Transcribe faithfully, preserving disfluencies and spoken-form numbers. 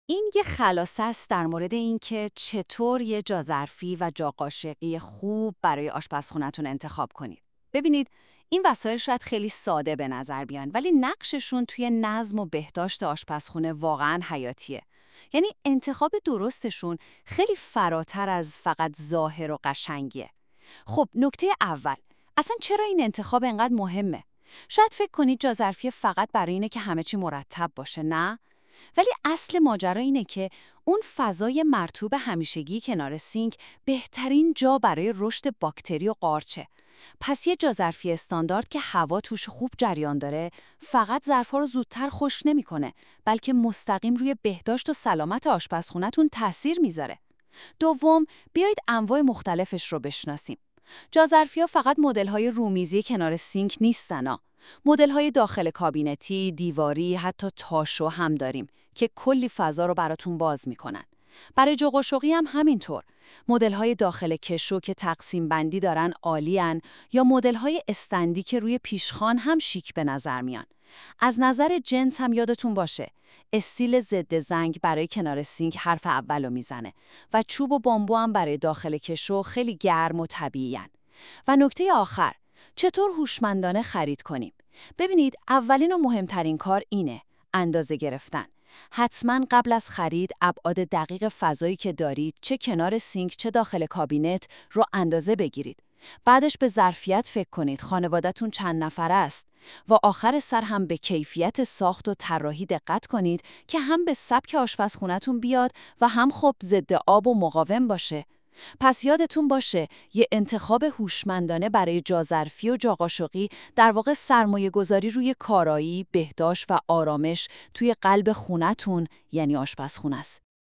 این یه خلاصه است در مورد اینکه چطور یه جاظرفی و جا قاشقی خوب برای آشپزخونه‌تون انتخاب کنید. ببینید، این وسایل شاید خیلی ساده به نظر بیان، ولی نقششون توی نظم و بهداشت آشپزخونه واقعاً حیاتیه. یعنی انتخاب درستشون خیلی فراتر از فقط ظاهر و قشنگیه. خب نکته اول، اصلا چرا این انتخاب انقدر مهمه؟ شاید فکر کنید جاظرفی فقط برای اینه که همه چی مرتب باشه، نه؟ ولی اصل ماجرا اینه که اون فضای مرطوب همیشگی کنار سینک بهترین جا برای رشد باکتری و قارچه. پس یه جاظرفی استاندارد که هوا توش خوب جریان داره فقط ظرفا رو زودتر خشک نمیکنه، بلکه مستقیم روی بهداشت و سلامت آشپزخونه‌تون تاثیر میذاره. دوم، بیایید انواع مختلفش رو بشناسیم. جاظرفی‌ها فقط مدل‌های رومیزی کنار سینک نیستن. مدل‌های داخل کابینتی، دیواری، حتی تاشو هم داریم که کلی فضا رو براتون باز میکنن. برای جو قاشقی هم همینطور. مدل‌های داخل کشو که تقسیم بندی دارن عالی‌ان، یا مدل‌های استندی که روی پیشخوان هم شیک به نظر میان. از نظر جنس هم یادتون باشه، استیل ضد زنگ برای کنار سینک حرف اولو میزنه و چوب و بامبو هم برای داخل کشو خیلی گرم و طبیعی‌ان. و نکته آخر، چطور هوشمندانه خرید کنیم؟ ببینید، اولین و مهمترین کار اینه، اندازه گرفتن. حتما قبل از خرید ابعاد دقیق فضایی که دارید، چه کنار سینک چه داخل کابینت، رو اندازه بگیرید. بعدش به ظرفیت فکر کنید، خانواده‌تون چند نفره است. و آخر سر هم به کیفیت ساخت و طراحی دقت کنید که هم به سبک آشپزخونه‌تون بیاد و هم خب ضد آب و مقاوم باشه. پس یادتون باشه، یه انتخاب هوشمندانه برای جاظرفی و جاقاشقی در واقع سرمایه گذاری روی کارایی، بهداشت و آرامش توی قلب خونتون، یعنی آشپزخونه است.